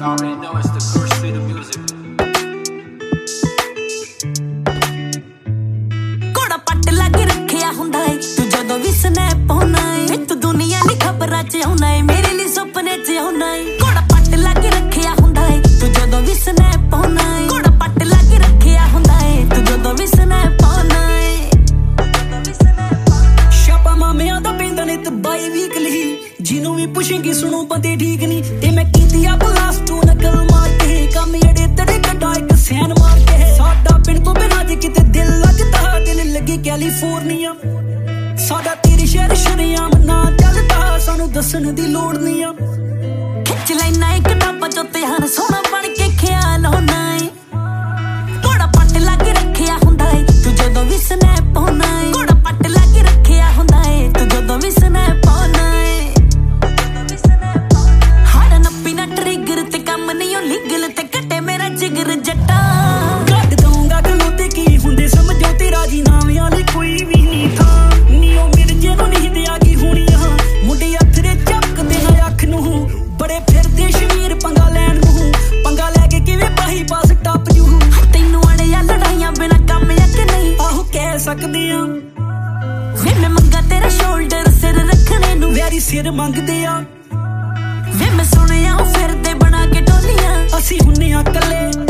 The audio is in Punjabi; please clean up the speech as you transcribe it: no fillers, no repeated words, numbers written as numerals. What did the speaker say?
already know it's the first street of music. ਕੋੜਾ ਪੱਟ ਲਾ ਕੇ ਰੱਖਿਆ ਹੁੰਦਾ ਏ ਤੂੰ ਜਦੋਂ ਵੀ ਸਨੈਪ ਪਾਉਣਾ ਏ ਤੂੰ ਦੁਨੀਆ ਦੀ ਖਬਰਾਂ 'ਚ ਆਉਣਾ ਏ ਮੇਰੇ ਲਈ ਸੁਪਨੇ 'ਚ ਆਉਣਾ ਏ ਕੋੜਾ ਪੱਟ ਲਾ ਕੇ ਰੱਖਿਆ ਹੁੰਦਾ ਏ ਤੂੰ ਜਦੋਂ ਵੀ ਸਨੈਪ ਪਾਉਣਾ ਏ ਕੋੜਾ ਪੱਟ ਲਾ ਕੇ ਰੱਖਿਆ ਹੁੰਦਾ ਏ ਤੂੰ ਜਦੋਂ ਵੀ ਸਨੈਪ ਪਾਉਣਾ ਏ ਛਾਪਾ ਮਾਮਿਆਂ ਦਾ ਪੈਂਦਾ ਨੇ ਤੇ ਬਾਈ ਵੀਕਲੀ ਜਿਹਨੂੰ ਵੀ ਪੁੱਛੇਂਗੀ ਸੁਣੋ ਬੰਦੇ ਠੀਕ ਨਹੀਂ ਤੇ ਮੈਂ ਕੀਤੀ ਆ ਬਲਾਸਟ ਤੂੰ ਨਕਲ ਮਾਰ ਕੇ ਕੰਮ ਜਿਹੜੇ ਤੇਰੇ ਕੱਢਾ ਇੱਕ ਸੈਨ ਮਾਰ ਕੇ ਸਾਡਾ ਪਿੰਡ ਤੋਂ ਬਿਨਾਂ ਜੇ ਕਿਤੇ ਦਿਲ ਲੱਗਦਾ ਦਿਲ ਲੱਗੇ ਕੈਲੀਫੋਰਨੀਆ ਸਾਡਾ ਤੇਰੇ ਸ਼ਹਿਰ ਸ਼ਰਿਆਮ ਨਾ ਚੱਲਦਾ ਸਾਨੂੰ ਦੱਸਣ ਦੀ ਲੋੜ ਨਹੀਂ ਆ ਖਿੱਚ ਲੈਣਾ ਇੱਕ ਕਿਤਾਬਾਂ ਚੋਂ ਧਿਆਨ ਸੋਹਣਾ ਬਣ ਕੇ ਖਿਆਲ ਹੋਣਾ ਏ ਕੋੜਾ ਪੱਟ ਲਾ ਕੇ ਰੱਖਿਆ ਹੁੰਦਾ ਏ ਤੂੰ ਜਦੋਂ ਵੀ ਸਨੈਪ ਪਾਉਣਾ ਏ ਕੋੜਾ ਪੱਟ ਲਾ ਕੇ ਰੱਖਿਆ ਹੁੰਦਾ ਏ ਤੂੰ ਜਦੋਂ ਵੀ ਸਨੈਪ ਪਾਉਣਾ ਏ ਹੜ ਨੱਪੀ ਨਾ ਟ੍ਰਿਗਰ ਤੇ ਕੰਮ ਨਹੀਂ ਉਹ ਲੀਗਲ ਤੇ ਕੱਟੇ ਮੇਰਾ ਜਿਗਰ ਜੱਟਾ ਕੱਢ ਦਊਂਗਾ ਗੱਲੋਂ ਤੇ ਕੀ ਹੁੰਦੇ ਸਮਝੋ ਤੇਰਾ ਜੀ ਨਾਮਿਆਂ ਲਈ ਕੋਈ ਵੀ ਨਹੀਂ ਥਾਂ ਨੀ ਉਹ ਮਿਰਜੇ ਨੂੰ ਨਹੀਂ ਦਿਆ ਗਈ ਹੋਣੀ ਆ ਮੁੰਡੇ ਅੱਥਰੇ ਚੱਕਦੇ ਨਾ ਅੱਖ ਨੂੰ ਬੜੇ ਫਿਰਦੇ ਸ਼ਮੀਰ ਪੰਗਾ ਲੈਣ ਨੂੰ ਪੰਗਾ ਲੈ ਕੇ ਕਿਵੇਂ ਬਾਹੀ ਪਾਸ ਟੱਪ ਜੂ ਤੈਨੂੰ ਅੜਿਆ ਲੜਾਈਆਂ ਬਿਨਾ ਕੰਮ ਆ ਕਿ ਨਹੀਂ ਆਹੋ ਕਹਿ ਸਕਦੇ ਆ ਵੇ ਮੈਂ ਮੰਗਾ ਤੇਰਾ ਸ਼ੋਲਡਰ ਸਿਰ ਰੱਖਣੇ ਨੂੰ ਵੈਰੀ ਸਿਰ ਮੰਗਦੇ ਆ ਵੇ ਮੈਂ ਸੁਣਿਆ ਉਹ ਫਿਰਦੇ ਬਣਾ ਕੇ ਟੋਲੀਆਂ ਅਸੀਂ ਹੁੰਨੇ ਆ ਕੱਲੇ